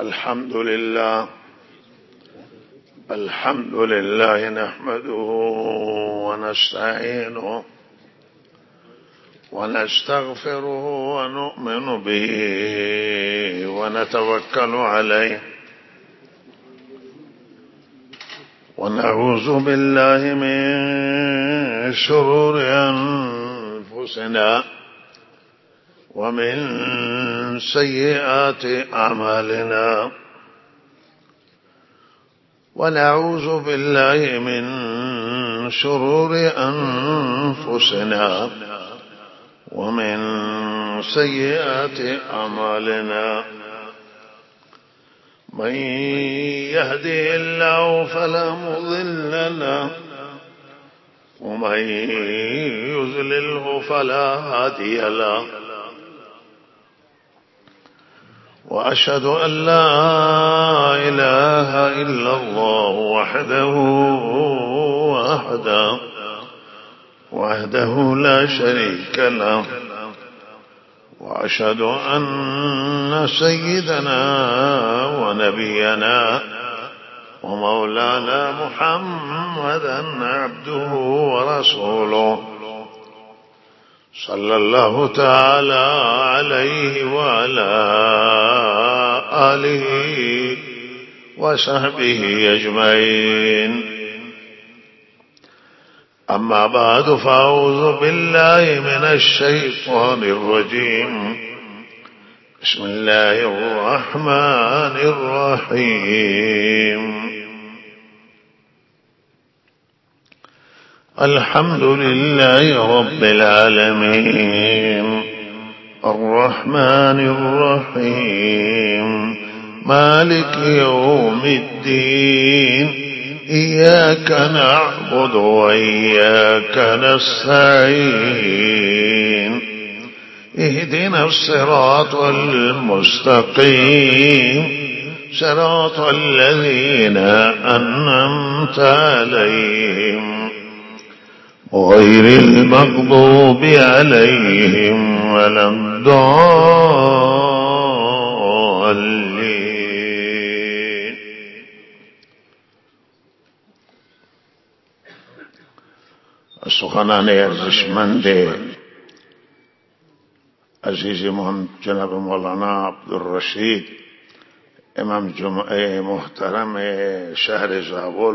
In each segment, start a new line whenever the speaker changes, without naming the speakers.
الحمد لله نحمده ونستعينه ونستغفره ونؤمن به ونتوكل عليه ونعوذ بالله من شرور أنفسنا ومن سيئات أعمالنا ونعوذ بالله من شرور أنفسنا ومن سيئات أعمالنا من يهده الله فلا مضل له ومن يضلله فلا هادي له وأشهد أن لا إله إلا الله وحده لا شريك له وأشهد أن سيدنا ونبينا ومولانا محمدا عبده ورسوله صلى الله تعالى عليه وعلى آله وصحبه أجمعين. أما بعد فأعوذ بالله من الشيطان الرجيم. بسم الله الرحمن الرحيم. الحمد لله رب العالمين الرحمن الرحيم مالك يوم الدين إياك نعبد وإياك نستعين اهدنا الصراط المستقيم صراط الذين أنعمت عليهم غير المغضوب عليهم ولا الضالين. سخنان ارزشمند عزیز جناب مولانا عبدالرشید امام جمعه محترم شهر زابل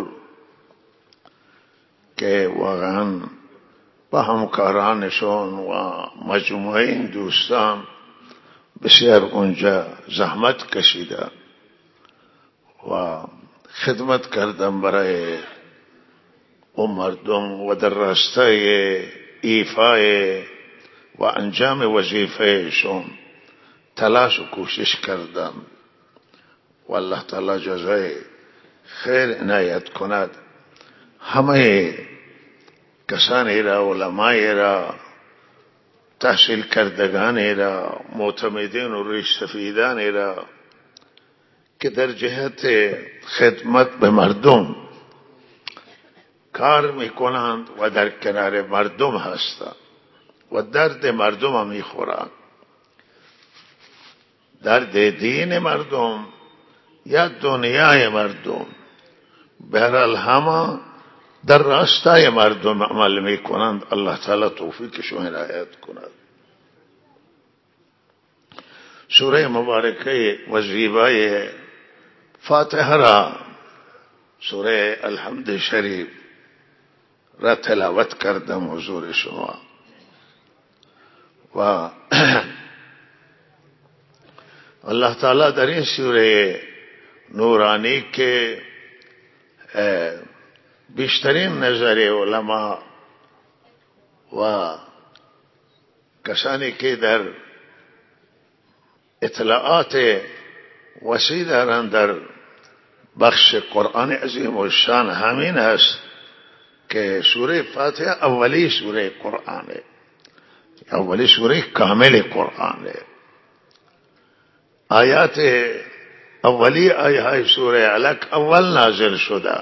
که واقعا با همکارانشون و مجموعه این دوستان بسیار اونجا زحمت کشیده و خدمت کردن برای اون مردم و در راستای ایفای و انجام وظیفهشون تلاش و کوشش کردن و الله تعالی جزای خیر عنایت کند. همه کسانی را، علمای را، تحصیل کردگانی را، معتمدین و ریش سفیدانی را که در جهت خدمت به مردم کار میکنند و در کنار مردم هستند و درد مردم هم میخورند، درد دین مردم یا دنیای مردم، بهرحال همه در راستای مردم عمل میکنند. الله تعالی توفیقشون عنایت کند. سوره مبارکه و زیبای فاتحه را، سوره الحمد شریف را تلاوت کردم حضور شما و الله تعالی در این سوره نورانی که بیشترین نظر علما و کسانی که در اطلاعات وسیع دارند در بخش قرآن عظیم و شان همین است که سوره فاتحه اولی سوره قرآن، اولی سوره کامل قرآن، آیات اولی آیه سوره علق اول نازل شده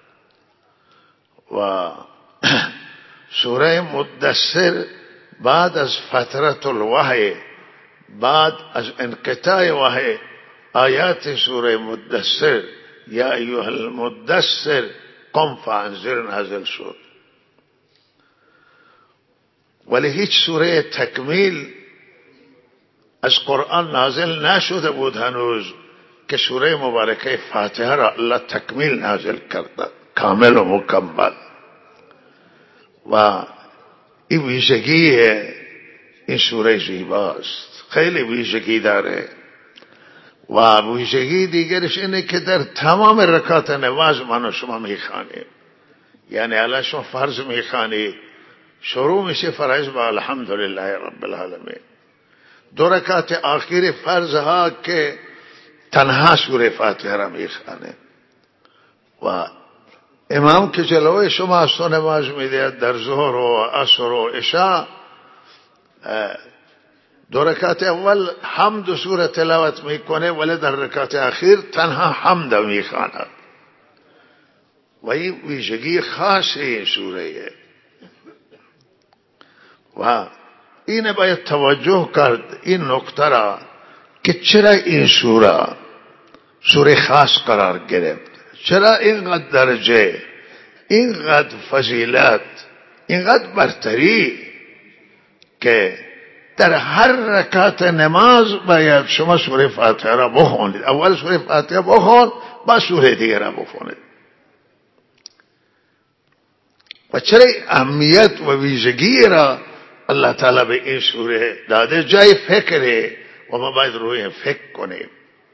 و سوره مدثر بعد از فترة الوحی، بعد از انقطاع وحی آیات سوره مدثر یا ایها المدثر قم فانذر نازل شد، ولی هیچ سوره تکمیل از قرآن نازل نشده بود هنوز که سوره مبارکه فاتحه را الله تکمیل نازل کرده، کامل و مکمل. و این ویژگی این سوره زیباست، خیلی ویژگی داره. و ویژگی دیگرش اینه که در تمام رکعات نماز من و شما میخوانیم. یعنی الان شما فرض میخوانید، شروع میشه فرض با الحمدلله رب العالمین. 2 رکعت آخر فرض ها که تنها سوره فاتحه را میخوانه و امام که جلوه شما است و نماز میده در ظهر و عصر و عشاء، 2 رکعت اول حمد و سوره تلاوت میکنه ولی در رکعت اخیر تنها حمد میخواند. و این ویژگی خاص این سوره و این باید توجه کرد این نکته را که چرا این سوره خاص قرار گرفت، چرا اینقدر درجه، اینقدر فضیلت، اینقدر برتری که در هر رکعت نماز باید شما سوره فاتحه را بخونید. اول سوره فاتحه بخون، بعد سوره دیگر را بخونید. و چرا اهمیت و ویژگی را الله تعالی به این سوره داده؟ جای فکره و ما باید روی فکر کنیم.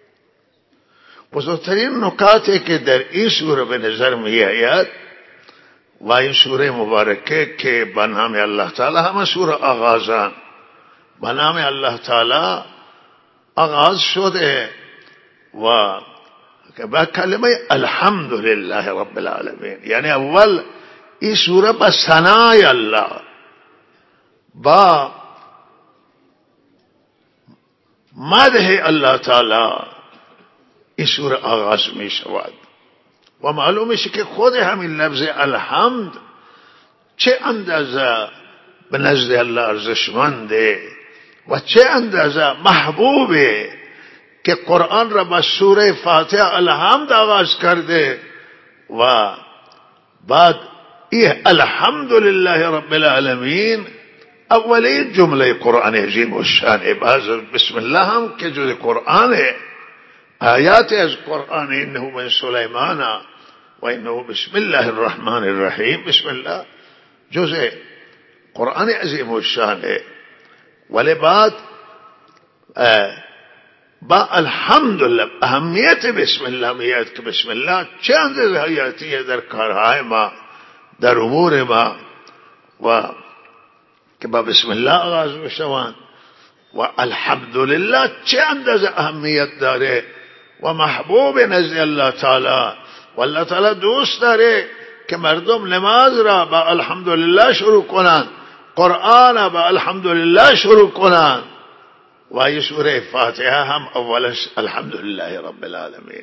بزرگترین نکاتی که در این سوره به نظر می آید و این سوره مبارکه که به نام الله تعالی همه سوره آغازان به نام الله تعالی آغاز شده و با کلمه الحمدلله رب العالمین. یعنی اول این سوره با ثنای الله، با مدح الله تعالی این سوره آغاز می شود. و معلوم میشه که خود همین لفظ الحمد چه اندازه به نزد الله ارزشمنده و چه اندازه محبوبه که قرآن را با سوره فاتحه الحمد آغاز کرده و بعد این الحمدلله رب العالمین اولین جمله قرآن عظیم و شان. بعض بسم الله هم که جز قرآنه، آیات از قرآن انه من سلیمان و انه بسم الله الرحمن الرحیم، بسم الله جز قرآن عظیم و شانه. ولی بعد با الحمدلله اهمیت بسم الله میاد که بسم الله چه اندازه حیاتیه در کارهای ما، در امور ما، و که با بسم الله آغاز بشوند. و الحمدلله چه اندازه اهمیت داره و محبوب نزد الله تعالی و الله تعالی دوست داره که مردم نماز را با الحمدلله شروع کنند، قرآن با الحمدلله شروع کنند. و این سوره فاتحه هم اولش الحمدلله رب العالمین.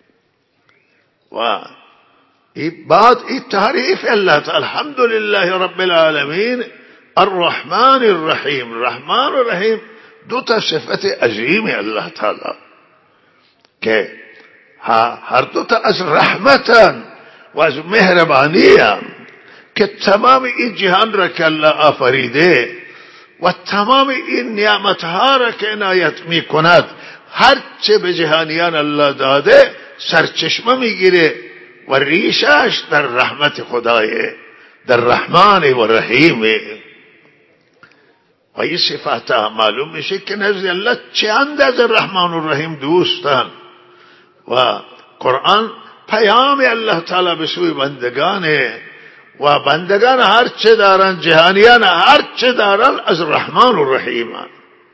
و بعد این تعریف الله تعالی الحمدلله رب العالمین الرحمن الرحیم. الرحمن الرحیم 2 صفت عظیم الله تعالی که هر 2 از رحمتن و از مهربانی هم که تمام این جهان را که الله آفریده و تمام این نعمتها را که عنایت می کند هر چه به جهانیان الله داده سرچشمه میگیره و ریشش در رحمت خدایه، در رحمان و رحیمه. و این صفات معلوم میشه که نزد الله چه اندازه رحمان و رحیم دوستن. و قرآن پیام الله تعالی به سوی بندگانه و بندگان هر چه دارن، جهانیان هر چه دارن از رحمان و رحیمان.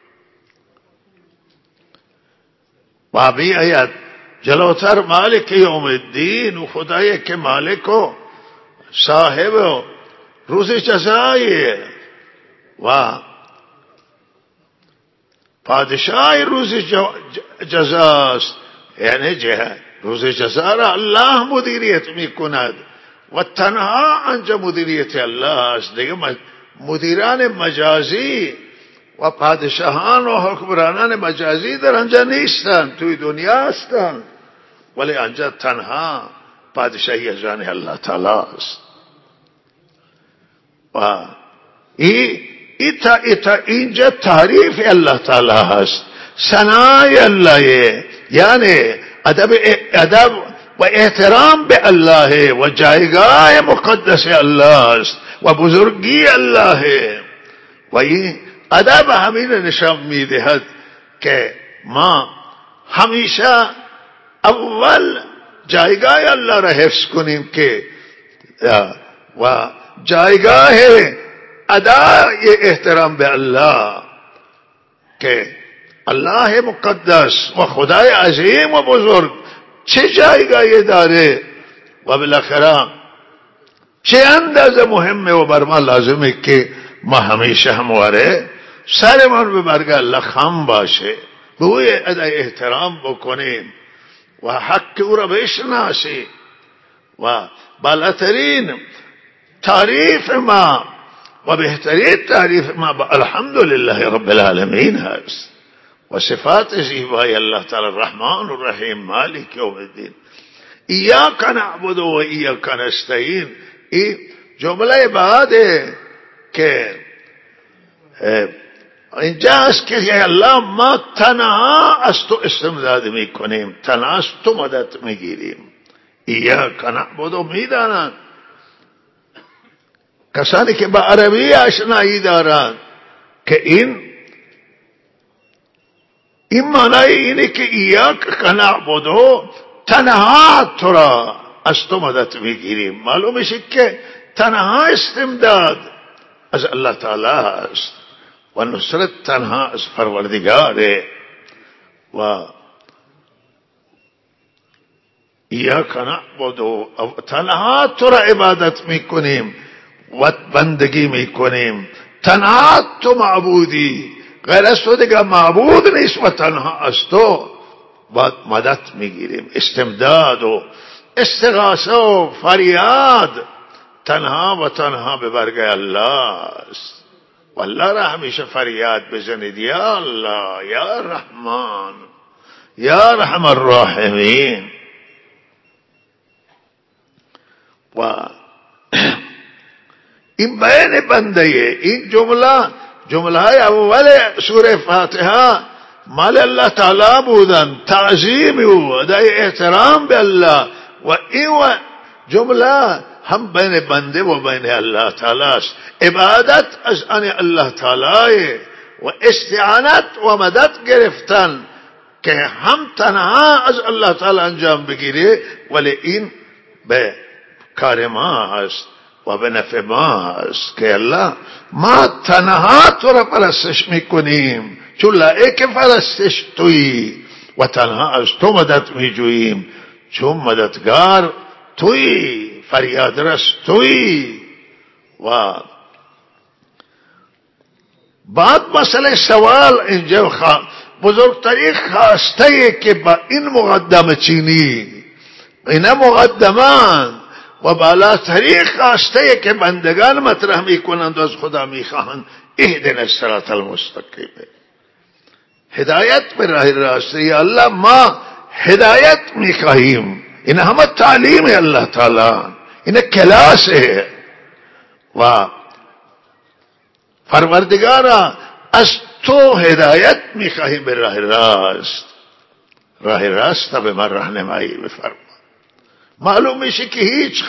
و بی آیت جلوتر مالک یوم الدین و خدایی که مالک و صاحب و روز جزایه و پادشاه روز جزاست. یعنی روز جزا را الله مدیریت می کند و تنها انجا مدیریت الله است. دیگه مدیران مجازی و پادشاهان و حکمرانان مجازی در آنجا نیستند، توی دنیا هستند، ولی آنجا تنها پادشاهی از آن الله تعالی است. و اینجا تعریف الله تعالی هست، ثنای الله، یعنی ادب و احترام به الله و جایگاه مقدس الله است و بزرگی الله. و این ادب همین نشان میدهد که ما همیشه اول جایگاه الله را حفظ کنیم که و جایگاه ادای احترام به الله که الله مقدس و خدای عظیم و بزرگ چه جایگاهی داره و بالاخره چه اندازه مهمه و بر ما لازمه که ما همیشه همواره سرمان به برگ الله خم باشه، به او ادای احترام بکنیم و حق او را بشناسیم. و بالاترین تعریف ما و بهترین تعریف ما با الحمدلله رب العالمین هست و صفات زیبای الله تعالی الرحمن الرحیم مالک یوم الدین. ایاک نعبد و ایاک نستعین، این جمله بعده که اینجا است که الله ما تنها از تو استمداد میکنیم، تنها از تو مدد میگیریم. ایاک نعبد و میدانند کسانی که با عربی آشنایی دارند که این معنی اینه که ایاک نعبد، تنها تو را از تو مدد میگیریم. معلوم میشه که تنها استمداد از الله تعالی است و نصرت تنها از پروردگاره. و ایاک نعبد، تنها تو را عبادت میکنیم و بندگی میکنیم، تنها تو معبودی، غیر از تو دیگه معبود نیست و تنها از تو مدد میگیریم. استمداد و استغاثه و فریاد تنها و تنها به برگه الله است. والله را همیشه فریاد بزنید، یا الله، یا رحمان، یا رحم الراحمین. و این بیان بنده، این جمله های اول سوره فاتحه مال الله تعالی بودن، تعظیم او، ادای احترام به الله. و این جمله هم بین بنده و بین الله تعالی است. عبادت از آن الله تعالی و استعانت و مدد گرفتن که هم تنها از الله تعالی انجام بگیره، ولی این به کار ما هست و به نفع ما هست که الله ما تنها تو را پرستش میکنیم، چون لایق پرستش تویی و تنها از تو مدد میجوییم، چون مددگار تویی، فریاد رس تویی. و بعد مسئله سوال اینجا بزرگترین خواسته که با این مقدمه چینی، اینا مقدمان و بالاترین خواسته که بندگان مطرح میکنند از خدا میخواهند، اهدنا الصراط المستقیم، هدایت به راه راست. یا الله ما هدایت میخواهیم، این همه تعلیم الله تعالی، این کلاس ہے. و پروردگارا از تو هدایت میخواهیم به راه راست، راه راست به من راهنمایی بفرما. معلوم میشه که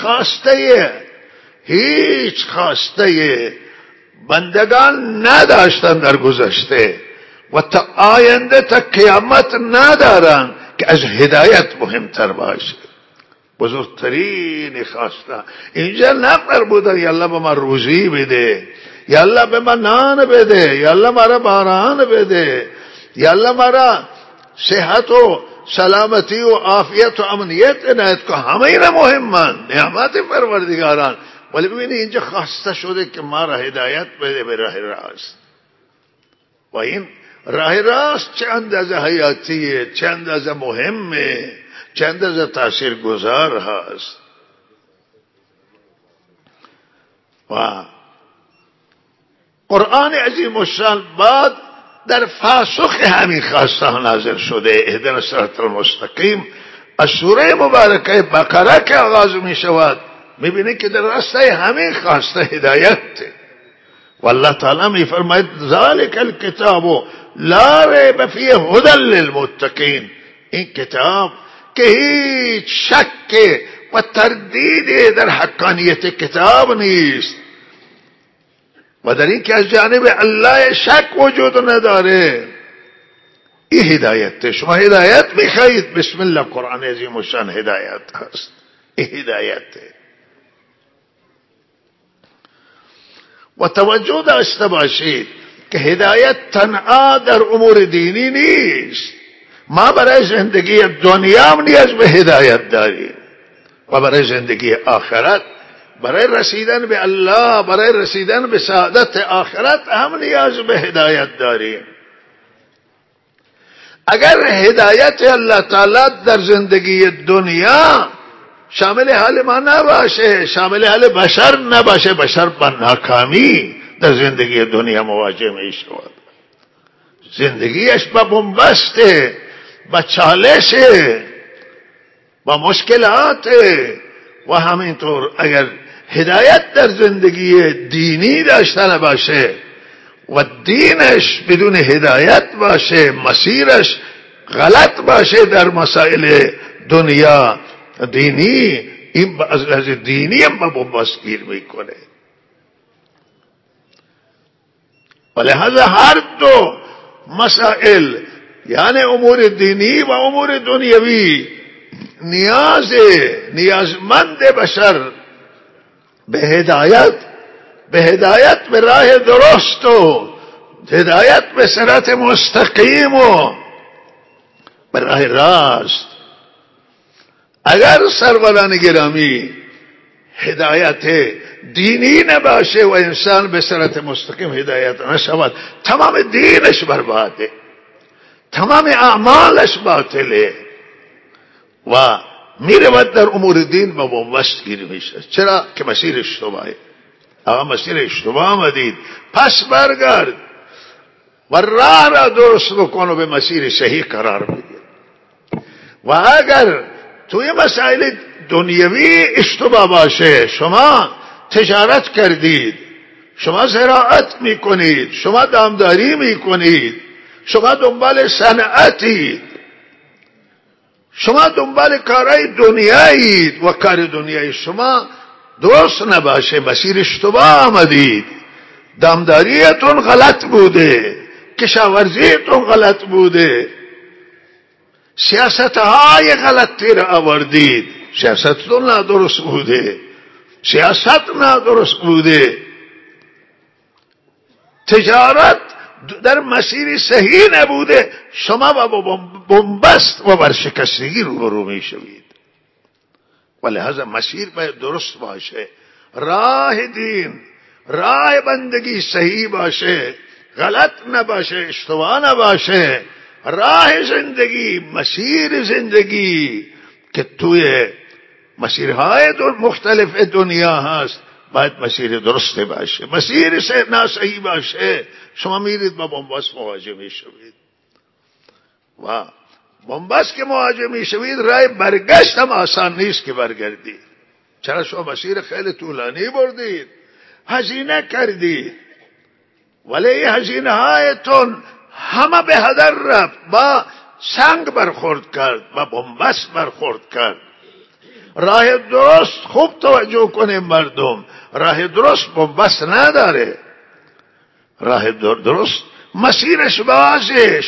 هیچ خواسته بندگان نداشتن در گذشته و تا آینده تا قیامت ندارن که از هدایت مهمتر باشه. بزرگترین خواسته اینجا نفر بودن یا الله به من روزی بده، یا الله به من نان بده، یا الله مرا باران بده، یا الله مرا صحت و سلامتی و عافیت و امنیت عنایت که همه اینا مهمن، نعمت پروردگاران. ولی ببینید اینجا خواسته شده که ما را هدایت بده به راه راست. و این راه راست چه اندازه حیاتیه، چه اندازه مهمه، چه اندازه تأثیر گذار هست. و قرآن عظیم الشان بعد در پاسخ همین خواسته ها نازل شده. اهدنا الصراط المستقیم از سوره مبارکه بقره که آغاز می شود میبینی که در راستای همین خواسته هدایت. والله تعالی می فرماید ذالک الکتاب لا ریب فیه هدی للمتقین، این کتاب که هیچ شک و تردید در حقانیت کتاب نیست و در این که از جانب الله شک وجود نداره. این هدایت. شما هدایت میخواهید، بسم الله قرآن عظیم الشان هدایت هست. این هدایت. و توجه داشته باشید که هدایت تنها در امور دینی نیست. ما برای زندگی دنیا هم نیاز به هدایت داریم و برای زندگی آخرت، برای رسیدن به الله، برای رسیدن به سعادت آخرت هم نیاز به هدایت داریم. اگر هدایت الله تعالی در زندگی دنیا شامل حال ما نباشه، شامل حال بشر نباشه، بشر با ناکامی در زندگی دنیا مواجه می شود. زندگیش با بنبسته، با چالشه، با مشکلات. و همینطور اگر هدایت در زندگی دینی داشته نباشه و دینش بدون هدایت باشه، مسیرش غلط باشه در مسائل دنیا دینی، این از دینی هم با بنبست گیر میکنه. ولهذا هر دو مسائل یعنی امور دینی و امور دنیوی نیازمند بشر به هدایت به راه درست و هدایت به صراط مستقیم و به راه راست. اگر سروران گرامی هدایت دینی نباشه و انسان به صراط مستقیم هدایت نشود، تمام دینش برباده، تمام اعمالش باطله و میرود در امور دین با بنبست گیر میشه. چرا؟ که مسیر اشتباهه. اما مسیر اشتباه آمدید، پس برگرد و راه را درست بکن و به مسیر صحیح قرار بگیر. و اگر توی مسائل دنیوی اشتباه باشه، شما تجارت کردید، شما زراعت میکنید، شما دامداری میکنید، شما دنبال صنعتید، شما دنبال کارهای دنیایید و کار دنیای شما درست نباشه، مسیر اشتباه آمدید، دامداریتون غلط بوده، کشاورزیتون غلط بوده، سیاستهای غلطی را آوردید، سیاستتون نادرست بوده، سیاست نادرست بوده، تجارت در مسیر صحیح نبوده، شما با بنبست و ورشکستگی روبرو می شوید. ولهذا مسیر باید درست باشه، راه دین، راه بندگی صحیح باشه، غلط نباشه، اشتباه نباشه. راه زندگی، مسیر زندگی که توی مسیرهای مختلف دنیا هست باید مسیر درسته باشه. مسیر ناصحیح باشه، شما میرید با بنبست مواجه میشوید و بنبست که مواجه میشوید راه برگشت هم آسان نیست که برگردید. چرا؟ شما مسیر خیلی طولانی بردید، هزینه کردید، ولی هزینه هایتون همه به هدر رفت، با سنگ برخورد کرد، با بنبست برخورد کرد. راه درست خوب توجه کنیم مردم، راه درست بنبست نداره، راه درست مسیرش بازه،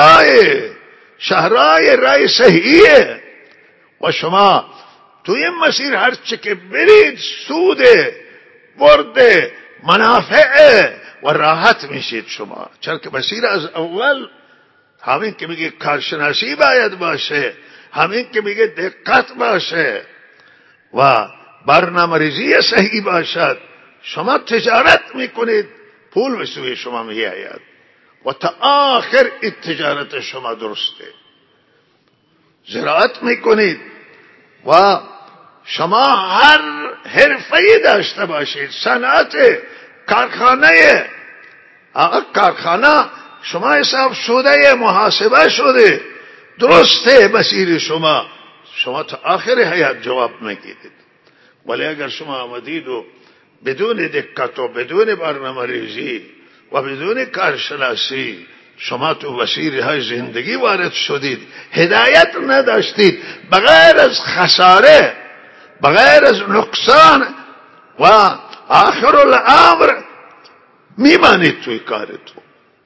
شهرهای راه صحیحه و شما توی این مسیر هر چه که برید سوده، برده، منافعه و راحت میشید شما. چرا که مسیر از اول همین که میگه کارشناسی باید باشه، همین که میگه دقت باشه و برنامه‌ریزی صحیح باشد. شما تجارت میکنید، پول به سوی شما میآید و تا آخر این تجارت شما درسته. زراعت میکنید و شما هر حرفه‌ای داشته باشید، صنعت، کارخانه، آقا کارخانه شما حساب شده، محاسبه شده، درسته مسیر شما تا آخر حیات جواب میگیرید. ولی اگر شما آمدید و بدون دقت و بدون برنامه ریزی و بدون کارشناسی شما تو مسیرهای زندگی وارد شدید، هدایت نداشتید، بغیر از خساره، بغیر از نقصان و آخر الامر میمانید توی کارتون.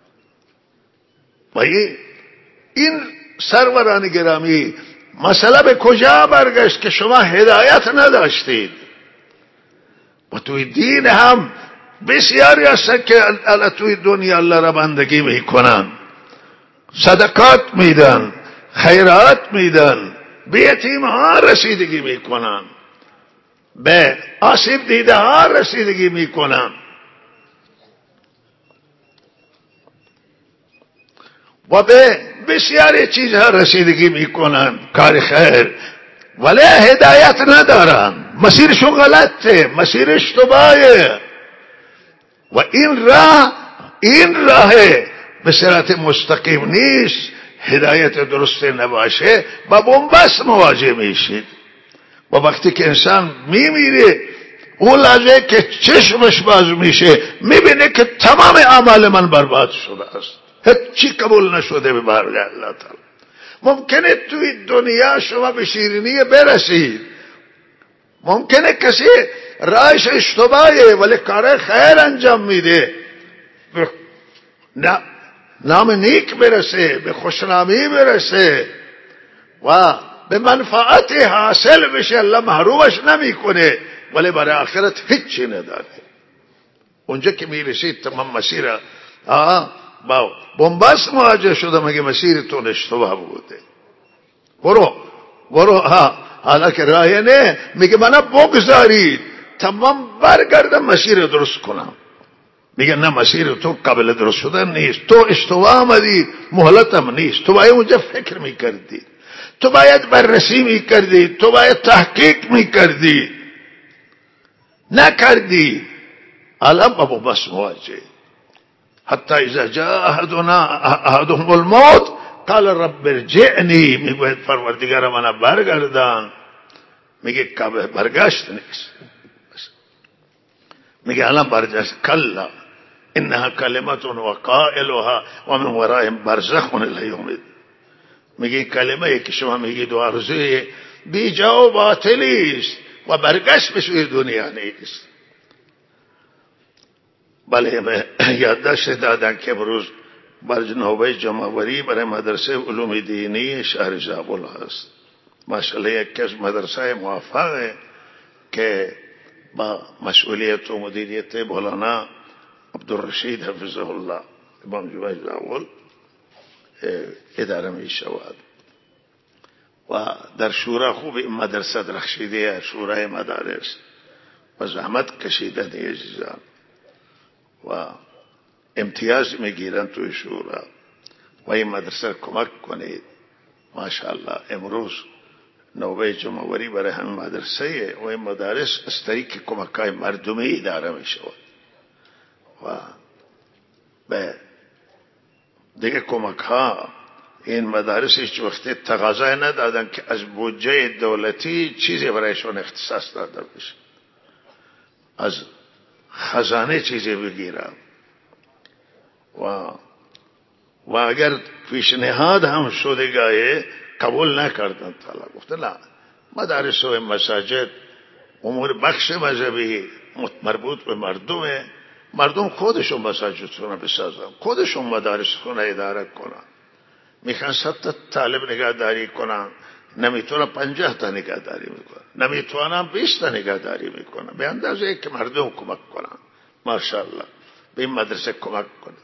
و این سروران گرامی مسئله به کجا برگشت که شما هدایت نداشتید. و توی دین هم بسیاری هستن که توی دنیا الله را بندگی میکنن، صدقات میدن، خیرات میدن، به یتیمها رسیدگی میکنن، به آسیب دیده ها رسیدگی میکنن و به بسیاری چیزها رسیدگی میکنن، کار خیر، ولی هدایت ندارن، مسیرشون غلطه، مسیر اشتباهه. و این راه به صراط مستقیم نیست. هدایت درست نباشه با بنبست مواجه میشید. و وقتی که انسان میمیره اون لحظه که چشمش باز میشه میبینه که تمام اعمال من برباد شده است، هیچی قبول نشده به بارگاه الله تعالی. ممکنه توی دنیا شما به شیرینی برسید، ممکنه کسی راهش اشتباهه ولی کار خیر انجام میده، نام نیک برسه، به خوشنامی برسه و به منفعت حاصل بشه، الله محرومش نمیکنه، ولی برای آخرت هیچی نداره. اونجا که میرسید تمام مسیر با بنبست مواجه شده، مگه مسیرتون اشتباه بوده، برو حالا که راهی نه، میگه منو بگذارید تمام برگردم مسیر درست کنم. میگه نه، مسیر تو قابل درست شدن نیست، تو اشتباه آمدی، مهلتم نیست، تو باید اونجا فکر میکردی، تو باید بررسی میکردی، تو باید تحقیق میکردی، نکردی. الان با بس مواجه. حتی اذا جاء احدهم الموت قال رب ارجعنی، میگه پروردگار من برگردان، میگه کعبه برگشت نیست، میگه الان برگشت، کلا انها کلمت و قائلها و من ورائهم برزخ الی یوم الدین. میگه کلمه که شما میگید و آرزوی بی جا و باطلی است و برگشت به سوی دنیا نیست. بله یادداشت دادن که امروز برنامه جمع‌آوری برای مدرسه علوم دینی شهر زابل هست. ماشاءالله یک از مدرسه موفقه که با مسئولیت و مدیریت مولانا عبدالرشید حفظه الله امام جمعه زابل اداره می شود و در شورا خوب این مدرسه درخشیده، شورای مدارس و زحمت کشیدن عزیزان و امتیاز میگیرن توی شورا و این مدرسه کمک کنید. ماشاءالله امروز نوبه جمعوری برای هم مدرسه و این مدارس از طریق کمکای مردمی اداره می شود و به دیگه کمک ها این مدارس هیچ وقت تقاضای ندادن که از بودجه دولتی چیزی برایشون اختصاص داده بشه، از خزانه چیزی بگیرن و اگر پیشنهاد هم شدگاه قبول نکردن، طلا گفته نه، مدارس و مساجد امور بخش مذهبی مربوط به مردمه، مردم خودشون مساجدشون بسازن، خودشون مدارسشون اداره کنن. میخوان 100 تا طالب نگهداری کنن، نمیتونن 50 تا نگهداری میکنن، نمیتونن 20 تا نگهداری میکنن، به اندازه که مردم کمک کنن. ماشاءالله به این مدرسه کمک کنن.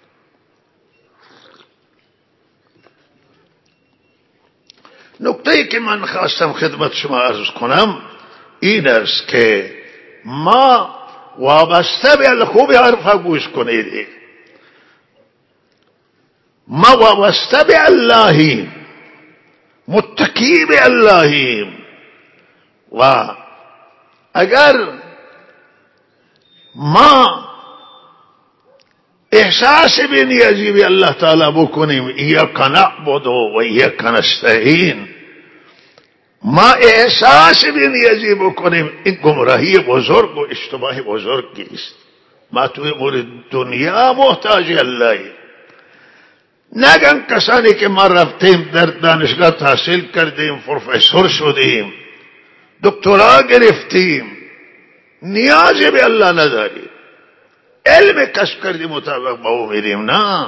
نکته‌ای که من خواستم خدمت شما عرض کنم این است که ما وابسته به خوب حرفا گوش کنید، ما وابسته به اللهیم، متکی به اللهیم و اگر ما احساس به نیازی به الله تعالی بکنیم، ایاک نعبد و ایاک نستعین. ما احساس به نیازی بکنیم، این گمراهی بزرگ و اشتباه بزرگی است. ما توی امور دنیا محتاج الله. نگن کسانی که ما رفتیم در دانشگاه تحصیل کردیم، پروفسور شدیم، دکترا گرفتیم، نیازی به الله نداریم، علم کسب کردیم مطابق با او میریم. نه،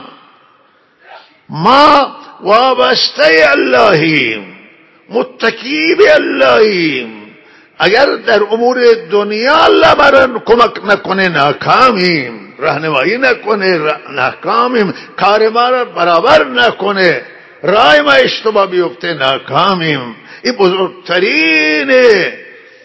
ما وابسته اللهیم، متکی به اللهیم. اگر در امور دنیا الله برای کمک نکنه ناکامیم، راهنمایی نکنه ناکامیم، کار ما را برابر نکنه، راه ما اشتباه بیفته ناکامیم. این بزرگترینه.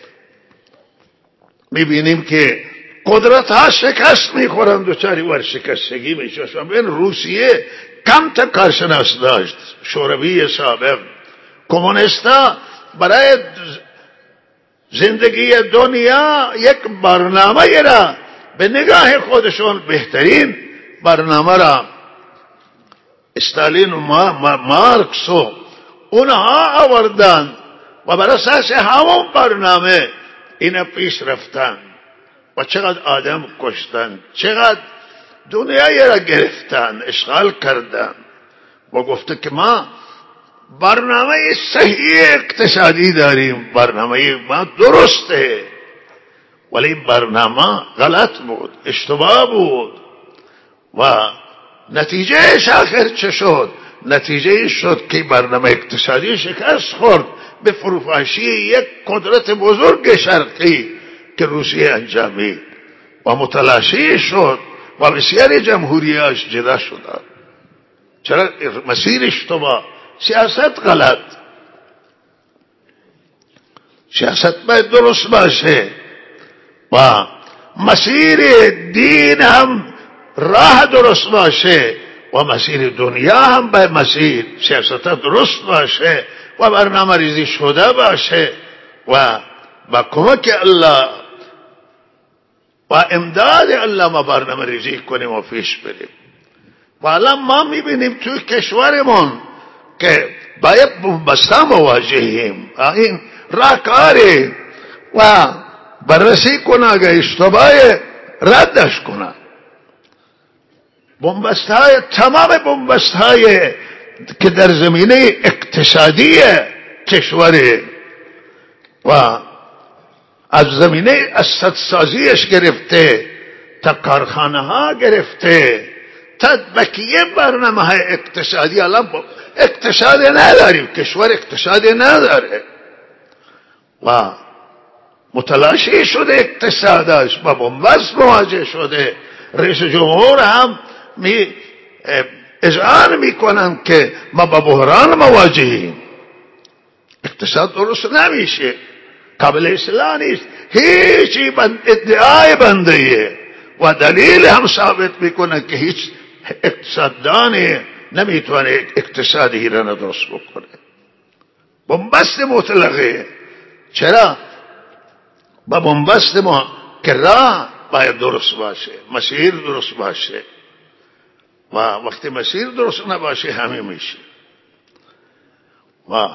میبینیم که قدرت ها شکست میخورند، دوچاری ورشکستگی میشه. این روسیه کم تا کارشناس داشت، شوروی سابق. کمونیستا برای زندگی دنیا یک برنامه را به نگاه خودشون بهترین برنامه را استالین و مارکس و اونها آوردن و بر اساس همون برنامه اینا پیش رفتن و چقدر آدم کشتن، چقدر دنیای را گرفتن، اشغال کردن و گفته که ما برنامه صحیح اقتصادی داریم، برنامه ما درسته، ولی برنامه غلط بود، اشتباه بود. و نتیجه آخر چه شد؟ نتیجه شد که برنامه اقتصادی شکست خورد به فروپاشی یک قدرت بزرگ شرقی که روسیه انجامید و متلاشی شد و بسیاری جمهوریاش جدا شدند. چرا؟ مسیر اشتباه، سیاست غلط. سیاست باید درست باشه و مسیر دین هم راه درست باشه و مسیر دنیا هم باید مسیر سیاست درست باشه و برنامه ریزی شده باشه و با کمک الله و امداد الله ما برنامه ریزی کنیم و پیش بریم. و الان ما میبینیم توی کشورمون که باید بومبستا مواجهیم. این راهکاری و بررسی کنه، اگه اشتباه ردش کنه. بومبستای تمام بومبستای که در زمینه اقتصادی کشوره و از زمینه اسدسازیش گرفته تا کارخانه ها گرفته تا بقیه برنامه های اقتصادی. الان اقتصاد نداریم، کشور اقتصاد نداره و متلاشی شده اقتصادش، با بنبست مواجه شده. رئیس جمهور هم اذعان میکنن که ما با بحران مواجهیم، اقتصاد درست نمیشه، قابل اصلاح نیست، هیچی ادعای بندهیه و دلیل هم ثابت میکنن که هیچ اقتصاددانی نمیتونه اقتصادی را درست بکنه. بنبست مطلقه. چرا؟ با بنبست ما که راه باید درست باشه، مسیر درست باشه و وقتی مسیر درست نباشه همه میشه و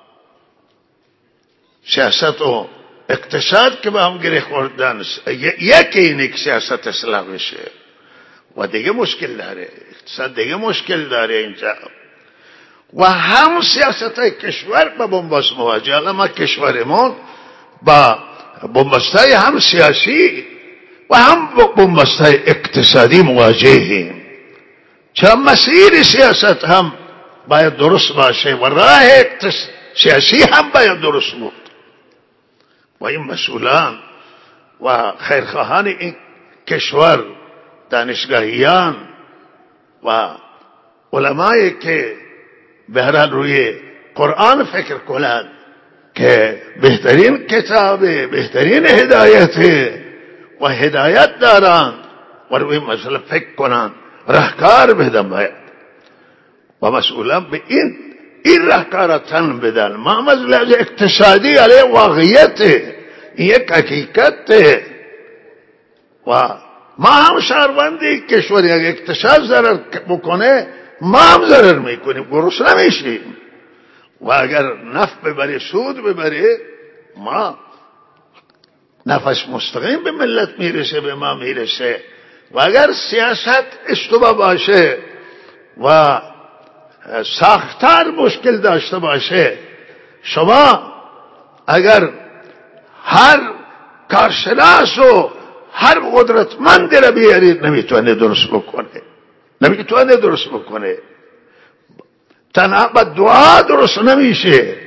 سیاست و اقتصاد که با هم گره خوردن، یکی اینه که سیاست اصلاح بشه و دیگه مشکل داره، اقتصاد دیگه مشکل داره اینجا و هم سیاست های کشور با بنبست مواجه. الان ما کشورمون با بنبست های هم سیاسی و هم بنبست های اقتصادی مواجهیم. چرا؟ مسیر سیاست هم باید درست باشه و راه سیاسی هم باید درست بود و این مسئولان و خیرخواهان این کشور، دانشگاهیان و علمایی که به هر حال روی قرآن فکر کنند که بهترین کتابه، بهترین هدایته و هدایت دارند و روی مسئله فکر کنند، راهکار بدن باید و مسئولان به این راهکار تن بدن. ما مسئله اقتصادی علیه واقعیت، این یک حقیقت و ما هم شهروندی کشور یک اقتصاد ضرر بکنه ما هم ضرر میکنیم، گرسنه نمیشیم. و اگر نفع ببره سود ببره ما نفس مستقیم به ملت میرسه، به ما میرسه. و اگر سیاست اشتباه باشه و ساختار مشکل داشته باشه، شما اگر هر کارشناس و هر قدرتمند را بیارید نمیتونه درست بکنه. تنها با دعا درست نمیشه،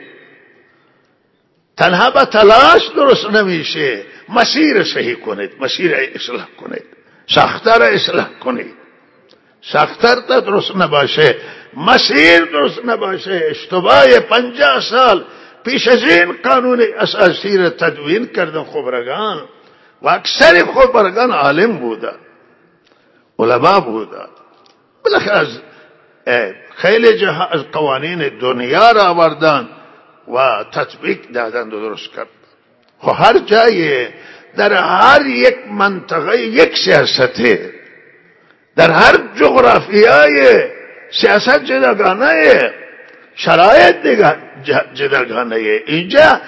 تنها با تلاش درست نمیشه. مسیر صحیح کنید، مسیر اصلاح کنید، ساختار اصلاح کنید. ساختار تا درست نباشه، مسیر درست نباشه. اشتباه 50 سال پیش از این قانون اساسی را تدوین کردن خبرگان و اکثر خبرگان عالم بودن، علما بودن. بالاخره از خیلی جاها از قوانین دنیا را آوردن و تطبیق دادن و درست کردن. و هر جای در هر یک منطقه یک سیاسته، در هر جغرافیای سیاست جداگانه، شرایط جداگانه. اینجا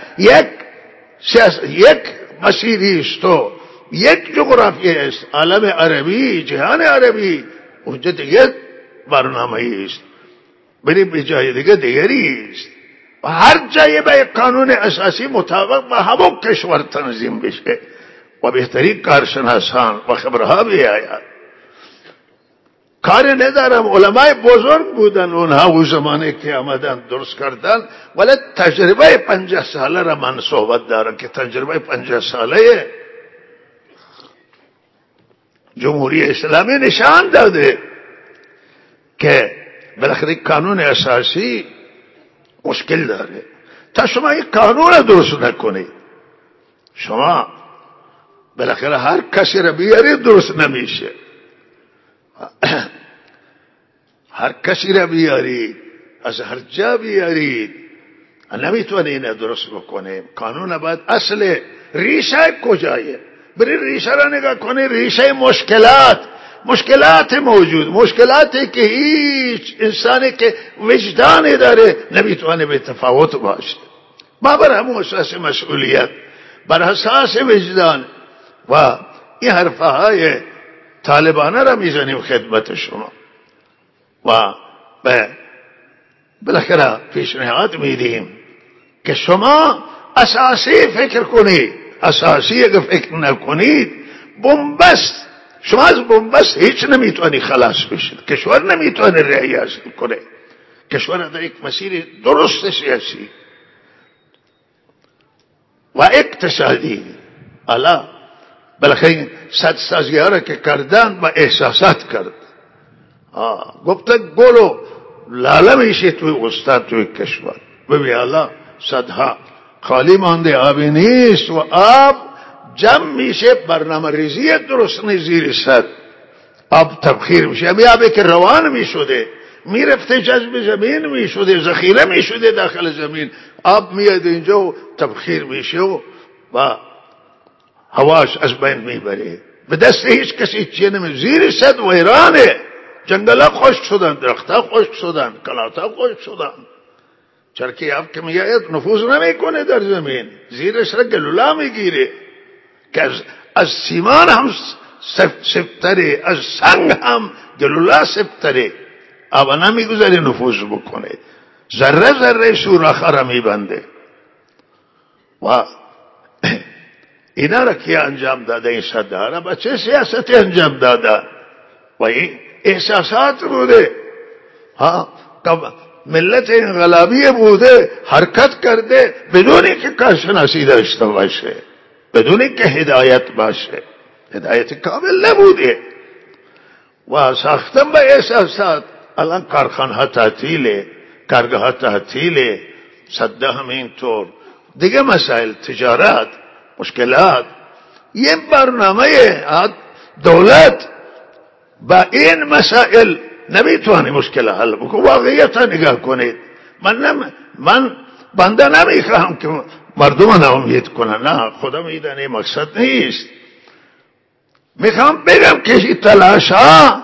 یک مسیری است و یک جغرافیه است، عالم عربی، جهان عربی. اونجا دیگه برنامه است، بریم به جای دیگری است. و هر جای به قانون اساسی مطابق با همون کشور تنظیم بشه و بهترین کارشناسان و خبرها بیاید. کار ندارم، علمای بزرگ بودن اونها و زمانه که آمدن درست کردن، ولی تجربه 50 ساله را من صحبت دارم که تجربه 50 ساله جمهوری اسلامی نشان داده که بالاخره قانون اساسی مشکل داره. تا شما این قانون را درست نکنید، شما بالاخره هر کسی را بیارید درست نمیشه. هر کسی را بیارید، از هر جا بیارید، نمیتونه اینه درست بکنه. قانون باید اصل ریشه کجایه، بری ریشه را نگاه کنه. ریشه مشکلات موجود، مشکلاتی که هیچ انسانی که وجدانی داره نمیتونه به تفاوت باشه. ما بر همون اساس مسئولیت، بر اساس وجدان و این حرفهای طالبانه را میزنیم خدمت شما و بالاخره پیشنهاد میدیم که شما اساسی فکر کنید. اساسی اگر فکر نکنید، بنبست، شما از بنبست هیچ نمیتونی خلاص بشید. کشور نمیتونه رهایی حاصل کنه. کشور در یک مسیر درست سیاسی و اقتصادی. الا بالاخره سازی ها را که کردن و احساسات کرد، گفته گلو لاله میشه توی استاد توی کشور. ببین الا صدها خالی مانده، آبی نیست و آب جمع میشه. برنامه ریزی درست نیست، زیر صد آب تبخیر میشه. آبی که روان میشده میرفته جذب زمین میشده، ذخیره میشده داخل زمین، آب میاد اینجا و تبخیر میشه و هواش از بین میبره. به دست هیچ کسی چیه نمی. زیر صد ویرانه، جنگل ها خشک شدن، درخت ها خشک شدن، کلات ها خشک شدن. چرکی آب که میاد نفوذ نمیکنه در زمین، زیرش را گلوله میگیره که از سیمان هم سفتره، از سنگ هم گلوله سفتره. آب نمیگذاره نفوذ بکنه، ذره ذره سوراخ را میبنده. و اینا را که انجام داده، این صدها را با چه سیاستی انجام داده؟ و این احساسات بوده. ملت انقلابی بوده، حرکت کرده بدون که کارشناسی داشته باشه، بدون که هدایت باشه، هدایت کامل نبوده و ساختن به احساسات. الان کارخانه ها تعطیله، کارگاه ها تعطیله، صده همینطور، دیگه مسائل تجارت، مشکلات. یه برنامه دولت با این مسائل نمیتونه مشکل حل بکنه. واقعیتا نگاه کنید. من بنده نمیخواهم که مردم ناامید کنن، نه، خدا میدونه مقصد نیست. میخوام بگم که این تلاش ها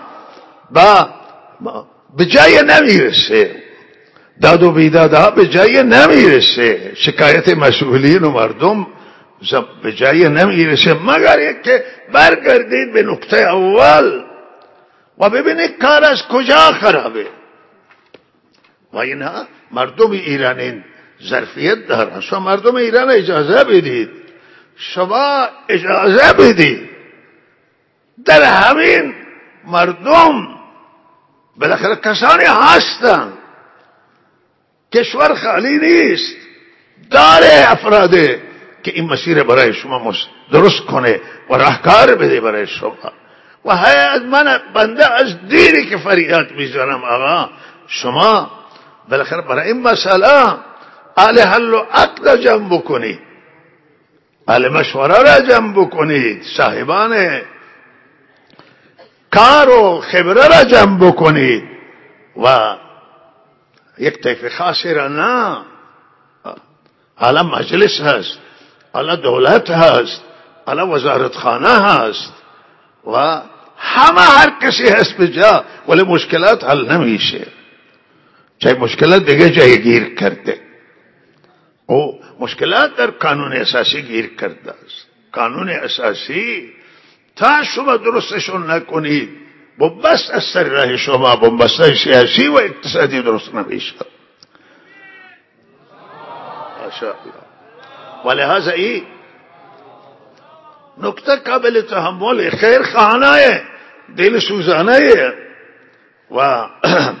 به جای نمیرسه، داد و بیداد ها به جای نمیرسه، شکایت مسئولین و مردم به جای نمیرسه، مگر اینکه برگردید به نقطه اول و ببینید کار از کجا خرابه. و اینها مردم ایران این ظرفیت دارن. شما مردم ایران اجازه بدید، شما اجازه بدید در همین مردم بالاخره کسانی هستن، کشور خالی نیست، داره افراده که این مسیر برای شما درست کنه و راهکار بده برای شما. و از من بنده از دیری که فریاد میزنم آقا شما بالاخره برای این مسئله اهل حل و عقد جمع بکنید، اهل مشوره را جمع بکنید، صاحبان کار و خبره را جمع بکنید و یک طیف خاصی را نه. حالا مجلس هست، حالا دولت هست، حالا وزارتخانه هست و همه هر کسی هست به جا، ولی مشکلات حل نمیشه. چه مشکلات دیگه جای گیر کرده، او مشکلات در قانون اساسی گیر کرده است. قانون اساسی تا شما درستشون نکنید بس از سر راه شما بنبسته سیاسی و اقتصادی درست نمیشه. ماشاءالله. ولهذا این نکته قابل تحمل، خیر خانه، دل سوزانه و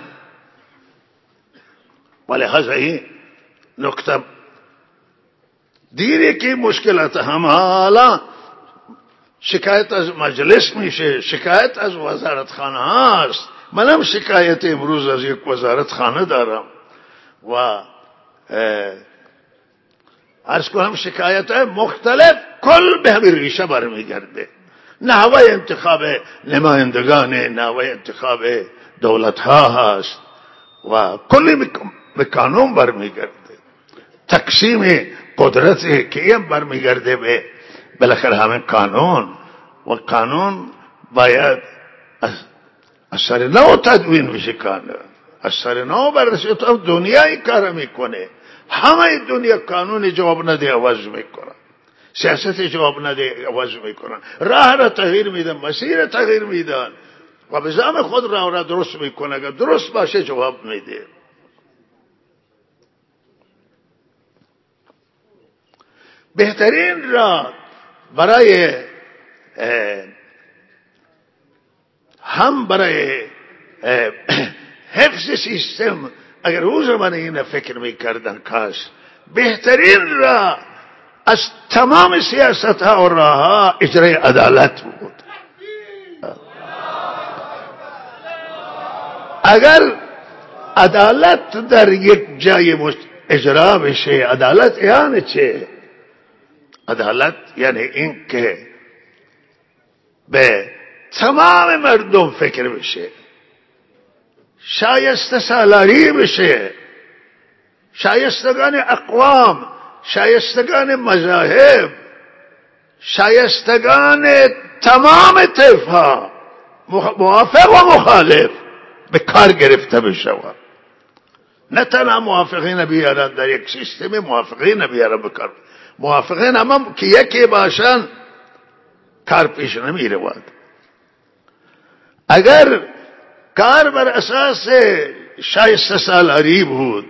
ولهذا این نکته دیره که مشکلات همه حالا شکایت از مجلس میشه، شکایت از وزارتخانه هست. منم شکایت امروز از یک وزارتخانه دارم و عرض کنم شکایت مختلف کل به همین ریشه برمیگرده. نحوه انتخاب نمایندگان، نحوه انتخاب دولت ها هست و کلی به قانون برمیگرده. تقسیم قدرت که این برمیگرده به بالاخره همین قانون، و قانون باید از سر نو تدوین بشه. قانون از سر نو بررسی. تو دنیا این کار میکنه، همه دنیا قانون جواب نده عوض میکنن، سیاست جواب نده عوض میکنن، راه را تغییر میدن، مسیر تغییر میدن و به زعم خود راه را درست میکنه. اگر درست باشه جواب میده. بهترین راه برای هم برای حفظ سیستم، اگر او زمان این فکر میکردن کاش بهترین راه از تمام سیاست ها و راه ها اجرای عدالت بود. اگر عدالت در یک جای اجرا بشه، عدالت یعنی چه؟ عدالت یعنی این که به تمام مردم فکر بشه، شایسته سالاری بشه، شایستگان اقوام، شایستگان مذاهب، شایستگان تمام طیف‌ها، موافق و مخالف به کار گرفته بشود. نه تنها موافقین بیارن در یک سیستم، موافقین بیارن بکار. موافقین هم که یکی باشن کار پیش نمی رود. اگر کار بر اساس شایسته سالاری بود،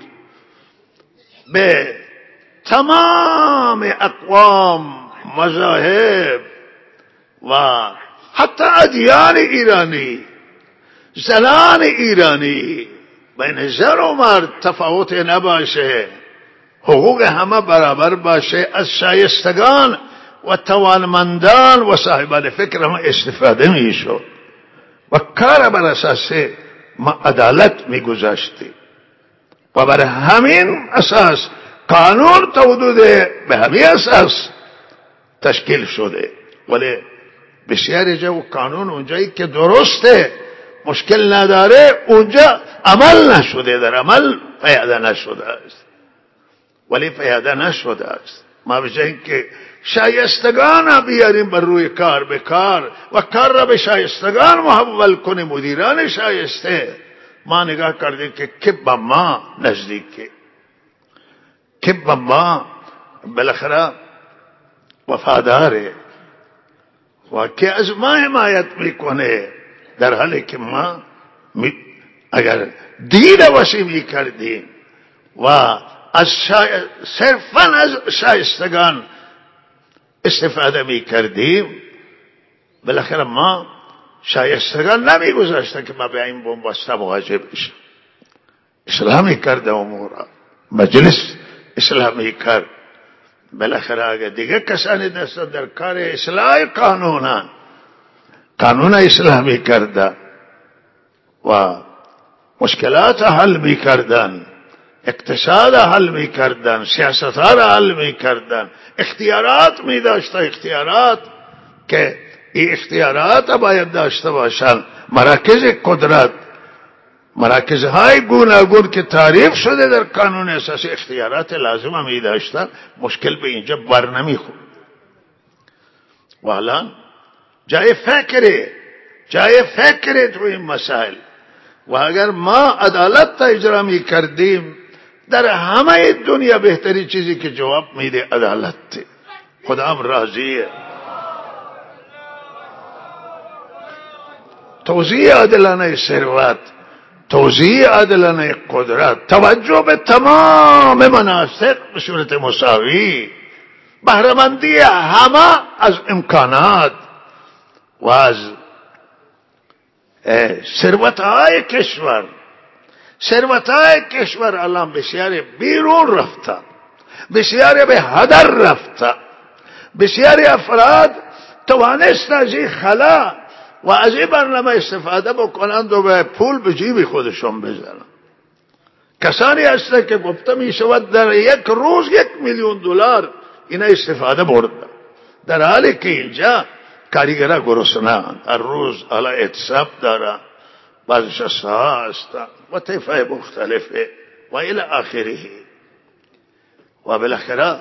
به تمام اقوام، مذاهب و حتی ادیان ایرانی، زنان ایرانی، بین زن و مرد تفاوت نباشه، حقوق همه برابر باشه، از شایستگان و توانمندان و صاحبان فکر هم استفاده می شد و کار بر اساس عدالت می گذاشتی و بر همین اساس قانون تا حدود به همین اساس تشکیل شده. ولی بسیار جا قانون اونجایی که درسته، مشکل نداره، اونجا عمل نشده، در عمل پیاده نشده است. ولی پیاده نشده است. ما به جای اینکه شایستگان بیاریم بر روی کار به کار و کار را به شایستگان محول کنیم، مدیران شایسته، ما نگاه کردیم که به ما نزدیکه، که به ما بالاخره وفاداره و که از ما حمایت میکنه، در حالی که ما اگر دید وسیع کردیم و از صرفاً از شایستگان استفاده میکردیم، بالاخره ما شایستگان نمیگذاشتن که ما به این بنبسته مواجه بشیم. اسلامی کرد امورا، مجلس اسلامی کرد. بالاخره اگر دیگه کسانی دست در کار اصلاح قانون اسلامی کرده و مشکلات حل میکردن، اقتصاد حل میکردن، سیاستها را حل میکردن، اختیارات میداشتن، اختیارات که این اختیارات باید داشته باشند، مراکز قدرت، مراکزهای گوناگون که تعریف شده در قانون اساسی اختیارات لازم هم میداشتن، مشکل به اینجا بر نمیخورد. و الان جای فکره تو این مسائل. و اگر ما عدالت تا اجرا می کردیم، در همه دنیا بهتری چیزی که جواب میده عدالت. خدا هم راضیه. توزیع عادلانه ثروت، توزیع عادلانه قدرت، توجه به تمام مناطق به صورت مساوی، بهره‌مندی همه از امکانات و از ثروت‌های کشور الان بسیاری بیرون رفته، بسیاری به هدر رفته، بسیاری افراد توانست از این خلا و از این برنامه استفاده بکنند و به پول به جیب خودشون بزنند. کسانی هستند که گفته می شود در یک روز $1,000,000 اینا استفاده برده، در حالی که اینجا کارگرها گرسنه‌اند، هر روز حالا اعتصاب دارند، بعضش ساعت هستند و طیفه مختلفه و الی آخره. و بالاخره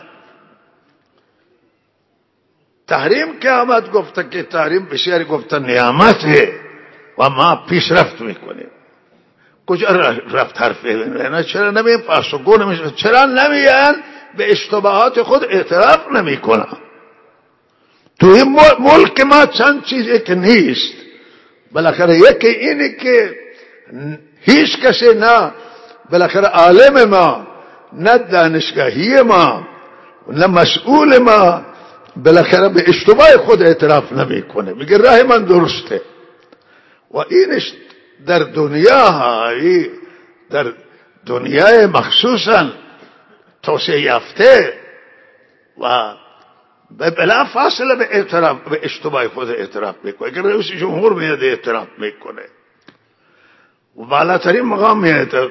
تحریم که آمد گفته که تحریم بسیاری گفته نعمته و ما پیشرفت میکنیم. کجا رفت حرفه؟ نه چرا نمیم پاسخگو نمیشن؟ چرا نمیان به اشتباهات خود اعتراف نمیکنن؟ تو این ملک ما چند چیزی که نیست. بالاخره یکی اینی که هیچ کسی نه بالاخره عالم ما، نه دانشگاهی ما، نه مسئول ما بالاخره به اشتباه خود اعتراف نمیکنه، میگه راه من درسته. و اینش در دنیاهای، در دنیای مخصوصا توسعه یافته و بلا فاصله به اعتراف به اشتباه خود اعتراف میکنه. اگر رئیس جمهور میاد اعتراف میکنه و بالاترین مقام میاد.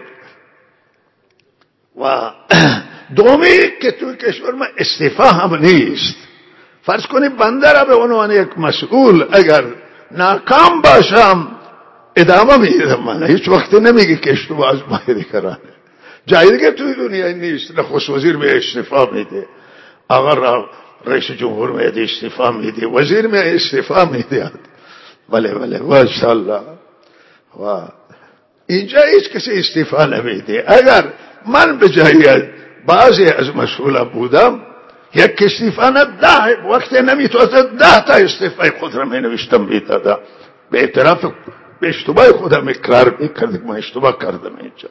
و دومی که توی کشور ما استعفا هم نیست. فرض کنید بنده را به عنوان یک مسئول اگر ناکام باشم ادامه میدم، من هیچ وقت نمیگه که اشتباه از ما دیگرانه. جایی دیگه توی دنیا نیست. نخست وزیر می استعفا میده، آقا رئیس جمهور میاد استعفا میده، وزیر می استعفا میده. بله ماشاءالله. و اینجا هیچ کسی استعفا نمیده. اگر من به جای بعضی از مسئولا بودم، یک استعفا نه 10 وقت نمیتونست 10 تا استعفای خود را می نوشتم میدادم، به اعتراف به اشتباه خودم اقرار میکردم من اشتباه کردم. اینجا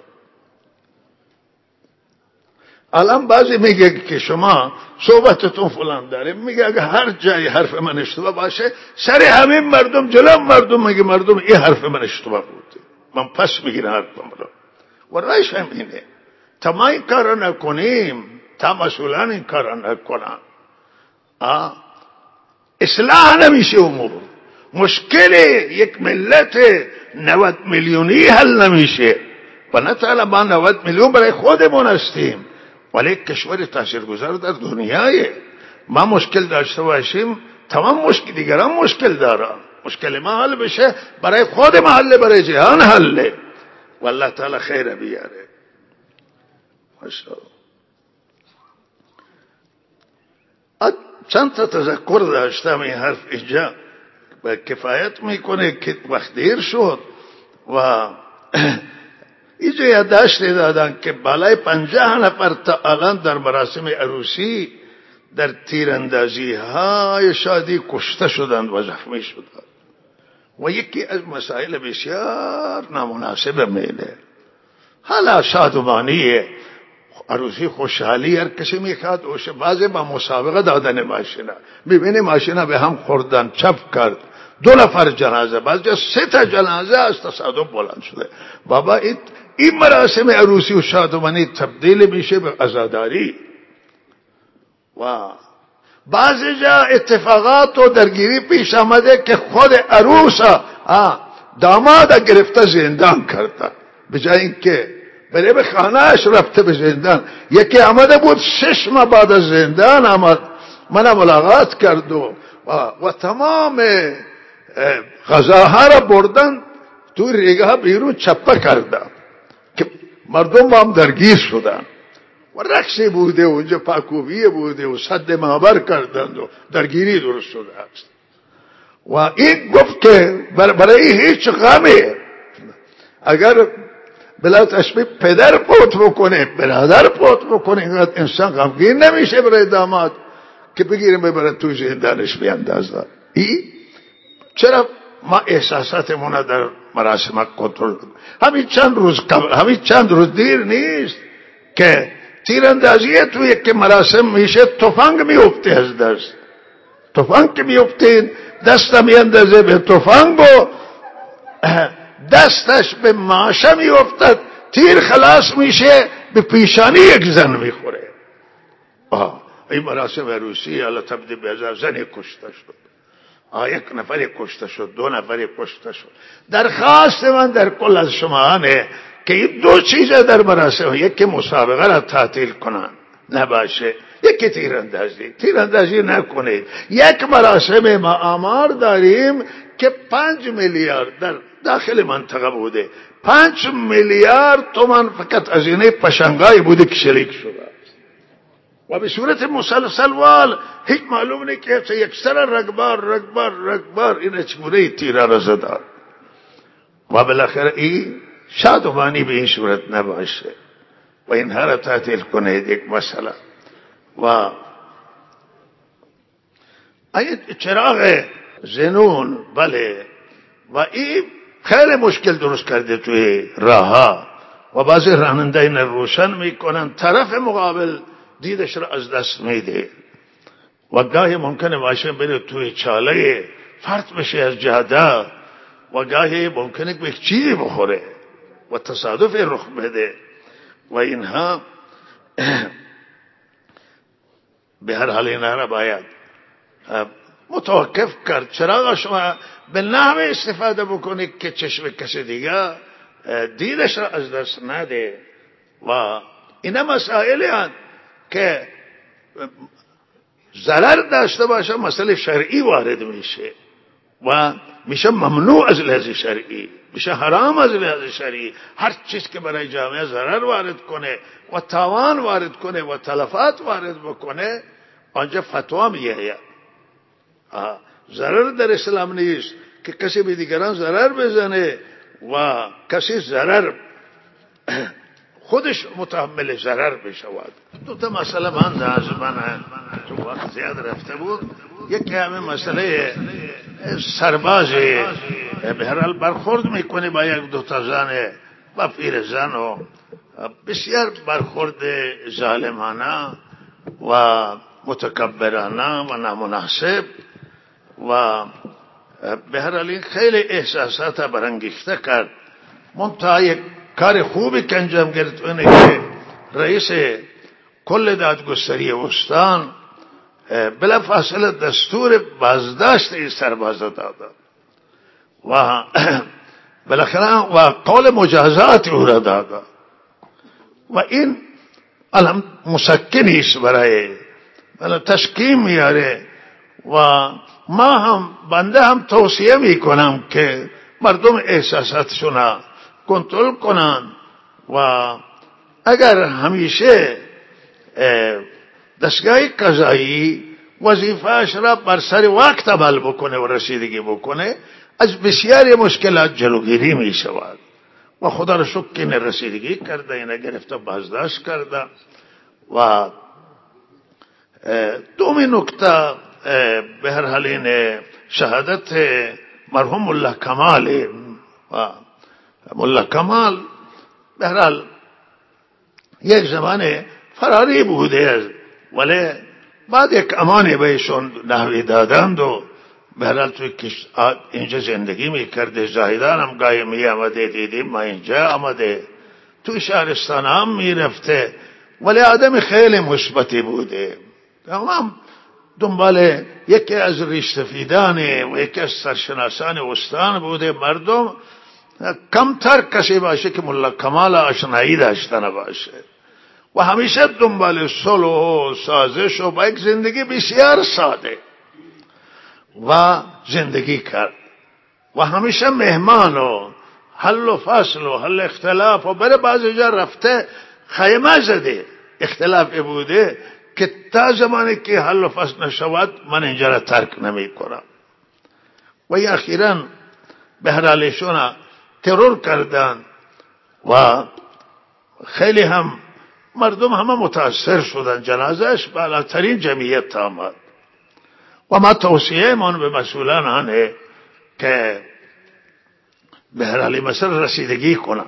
الان بعضی میگه که شما صحبتتون فلان داره، میگه اگه هر جای حرف من اشتباه باشه سر همین مردم جلو مردم میگه مردم این حرف من اشتباه بود، من پس میگیرم حرفم رو. و رایش همینه. تا ما این کار نکنیم، تا مسئولان این کار نکنن، اصلاح نمیشه امور. مشکل یک ملت 90 میلیونی حل نمیشه. و نه تعالی ما 90 میلیون برای خودمون هستیم، ولی یک کشور تاثیرگذار در دنیای ما مشکل داشته باشیم، تمام مشکل دیگران مشکل دارن. مشکل ما حل بشه برای خود ما حل، برای جهان حل. والله تعالی خیر بیاره. ماشاءالله. چند تا تذکر داشتم این حرف اینجا به کفایت میکنه که وقت دیر شد و اینجا یادداشت دادن که بالای 50 نفر تا الان در مراسم عروسی در تیراندازی های شادی کشته شدند و زخمی شدند و یکی از مسائل بسیار نامناسب میله. حالا شادمانیه عروسی خوشحالی هر کسی میخواد اوشه. بعضی با مسابقه دادن ماشینا میبینی ماشینا به هم خوردن چپ کرد 2 نفر جنازه بعضی 3 تا جنازه از تصادف بلند شده. بابا این مراسم عروسی و شادمانی تبدیل میشه به عزاداری و بعضی جا اتفاقات و درگیری پیش آمده که خود عروس داماد گرفته زندان کرده بجای اینکه بره به خانهش رفته به زندان. یکی آمده بود 6 ماه بعد از زندان آمد من ملاقات کرد و تمام غذاها را بردن تو ریگه بیرون چپه کردن که مردم با هم درگیر شدن و رقصی بوده و اونجا پاکوبی بوده و صد محبر کردند و درگیری درست شده است. و این گفت که برای هیچ غمه اگر بلا تشبیه پدر فوت بکنه برادر فوت بکنه اینقدر انسان غمگین نمیشه برای داماد که بگیریم ببره تو زندانش بیاندازه. چرا ما احساساتمون در مراسم کنترل همین چند روز دیر نیست که تیراندازی توی که مراسم میشه تفنگ میفته از دست تفنگ که میفته دست میاندازه به تفنگ و دستش به ماشه میافتد تیر خلاص میشه به پیشانی یک زن میخوره. این مراسم عروسی حالا تبدیل به زنی کشته شد 1 نفر کشته شد 2 نفر کشته شد. درخواست من در کل از شما نه که این 2 چیز در مراسم یکی مسابقه را تعطیل کنن نباشه یکی تیراندازی نکنید. یک مراسم ما آمار داریم که 5 میلیارد در داخل منطقه بوده 5 میلیارد تومان فقط از اینه پشنگای بوده که شریک شده و به صورت مسلسل وال هیچ معلوم نه که یکسر رگبار این چگونه تیره را زدن و بالاخره این شادمانی به این صورت نباشه و اینها را تعطیل کنید یک مسئله. و چراغ زنون بله و این خیلی مشکل درست کرده توی راه و بعضی راننده این روشن میکنن طرف مقابل دیدش را از دست میده و گاهی ممکنه ماشین بره توی چاله فرد بشه از جاده و گاهی ممکنه به یک چیزی بخوره و تصادف رخ بده و اینها به هر حال اینها را باید متوقف کرد. چراغ شما به نحو استفاده بکنید که چشم کسی دیگه دیدش را از دست نده و اینا مسائلی هست که ضرر داشته باشه مسئله شرعی وارد میشه و میشه ممنوع از لحاظ شرعی میشه حرام از لحاظ شرعی. هر چیز که برای جامعه ضرر وارد کنه و تاوان وارد کنه و تلفات وارد بکنه آنجا فتوا میگه ضرر در اسلام نیست که کسی به دیگران ضرر بزنه و کسی ضرر خودش متحمل ضرر بشود. 2 تا مسئله من تو وقت زیاد رفته بود. یکی همه مسئله سرباز به هر حال برخورد میکنه با 1-2 تا زن با پیر زن و بسیار برخورد ظالمانه و متکبرانه و نامناسب و به هر حال این خیلی احساسات برانگیخته کرد. منتها یک کار خوبی که انجام گرفت اینه که رئیس کل دادگستری استان بلا فاصله دستور بازداشت این سرباز داد و بالاخره و قول مجازات او را داد و این الان مسکنی است برای تشکیم میاره و بنده هم توصیه میکنم که مردم احساساتشون کنترل کنن و اگر همیشه دستگاه قضایی وظیفه‌اش را بر سر وقت عمل بکنه و رسیدگی بکنه، از بسیاری مشکلات جلوگیری می شود. و خدا را شکر که این رسیدگی کرده، این گرفته بازداشت کرده. و دومی نکته به هر حال این شهادت مرحوم ملا کمال و ملا کمال به هر حال یک زمان فراری بوده، ولی بعد یک امانی بهشون نحوی دادند و به هر حال توی اینجا زندگی میکرده. زاهدان هم گاهی می آمده، دیدیم ما اینجا آمده، توی شهرستان هم میرفته، ولی آدم خیلی مثبتی بوده. تمام دنبال یکی از ریشسفیدان و یکی از سرشناسان استان بوده. مردم کمتر کسی باشه که ملا کمال آشنایی داشته نباشه و همیشه دنبال صلح و سازش و با یک زندگی بسیار ساده و زندگی کرد و همیشه مهمان و حل و فصل و حل اختلاف و برای بعضی جا رفته خیمه زده. اختلاف بوده که تا زمانی که حل و فصل نشود من اینجا را ترک نمی کنم. و اخیراً به هر حالشون ترور کردن و خیلی هم مردم همه متاثر شدن. جنازش بالاترین جمعیت آمد و ما توصیه من به مسئولان آنه که به هر حال مثل رسیدگی کنن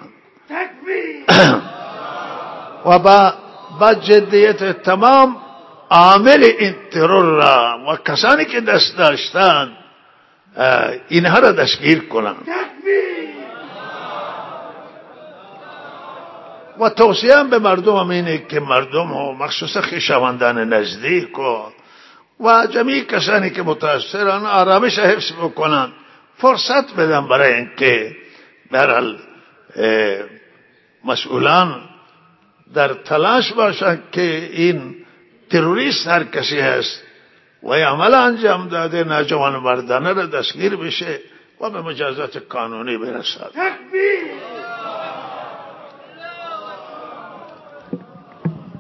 و با جدیت تمام عامل این ترور را و کسانی که دست داشتن اینها را دستگیر کنن و توصیه به مردم هم اینه که مردم و مخصوصا خویشاوندان نزدیک و جمعی کسانی که متاثرن آرامش حفظ بکنن، فرصت بدن برای اینکه به هر حال مسئولان در تلاش باشند که این تروریست هر کسی هست و عمل انجام داده ناجوان مردانه را دستگیر بشه و به مجازات قانونی برسد.